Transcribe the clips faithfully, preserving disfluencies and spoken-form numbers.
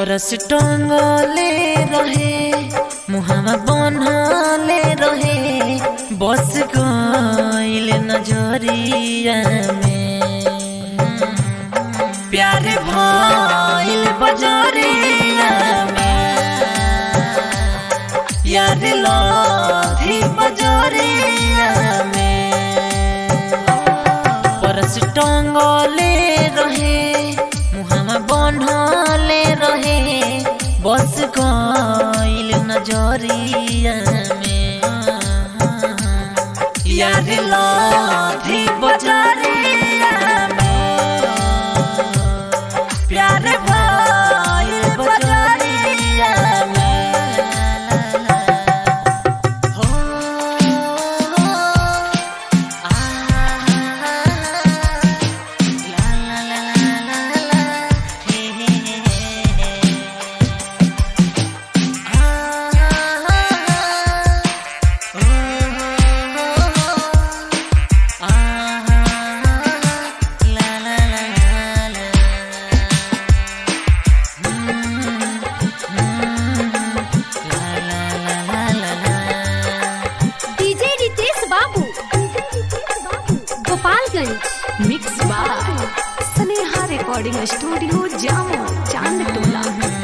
परस टंगले रहे मुहावा बनले रहे बस गइल नजरिया में प्यार भइल बजरिया में यार लाधी बजरिया में परस टंगले रहे मुहावा बनले रहे बस गइल नजरिया में यार लाधी बजरिया में प्यार भइल बजरिया में हो आ ला ला ला ला ला हे हे mix by Sneha recording studio जामो चांदटोला।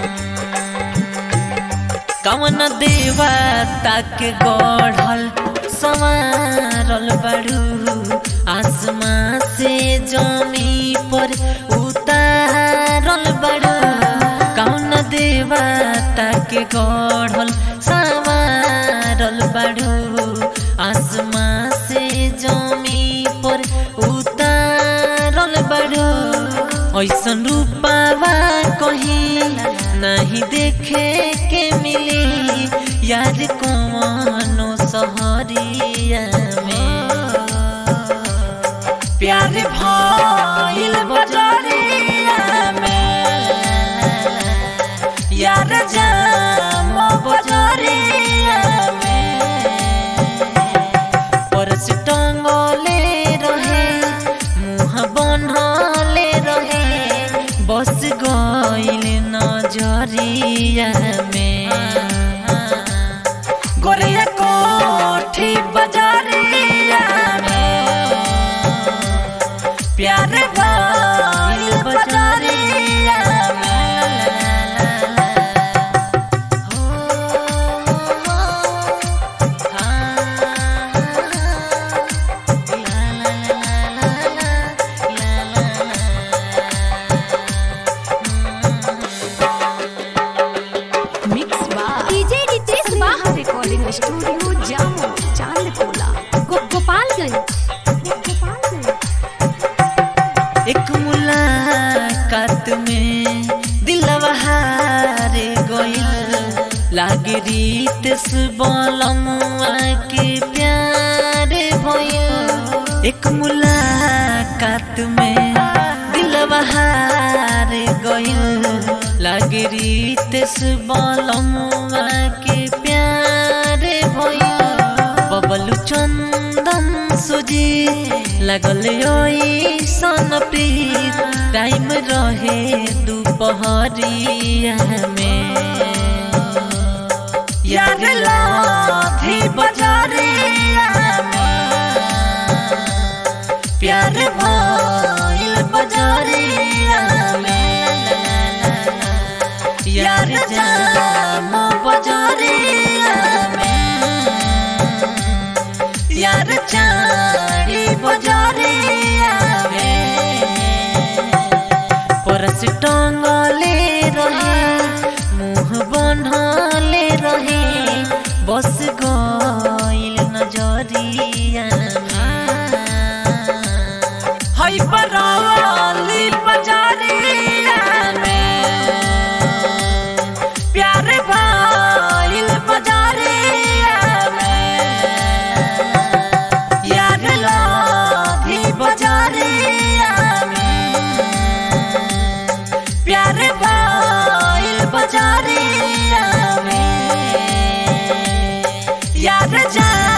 कवन देवता के गढ़ल संवारल बड़ू आसमां से जमी पर उतारल बड़ू कवन देवता के गढ़ल संवारल बड़ू आसमां से जमी पर उतारल बड़ू ऐसन रूपावा कहीं नहीं देखे के मिली यार कौनो सहरिया में प्यार भइल बजरिया में यार जाम बजरिया में परस टंगले रहे मुँह बनले रहे बस गइल नजरिया में गोरिया कोठी बजरिया में प्यार भइल बजरिया में हो रिकॉर्डिंग स्टूडियो जामो चांदटोला गोपालगंज। एक मुलाकात में दिलवा हारे गइल लागे रीत से बलमुआ के प्यार भइल एक मुलाकात में दिलवा हारे गइल लागे रीत से बलमुआ के प्यार भइल बबलू चंदन सुजी लगल ओइसन प्रीत टाइम रहे दोपहरिया में यार लाधी बजरिया में प्यार भइल बजरिया में यार जाम बजरिया में यार चारी बजरिया में परस टंगले रहे मुँह बनले रहे बस गइल नजरिया में हई बराली बजरिया में प्यार भइल बजरिया में यार लाधी बजरिया में प्यार भइल बजरिया में यार जा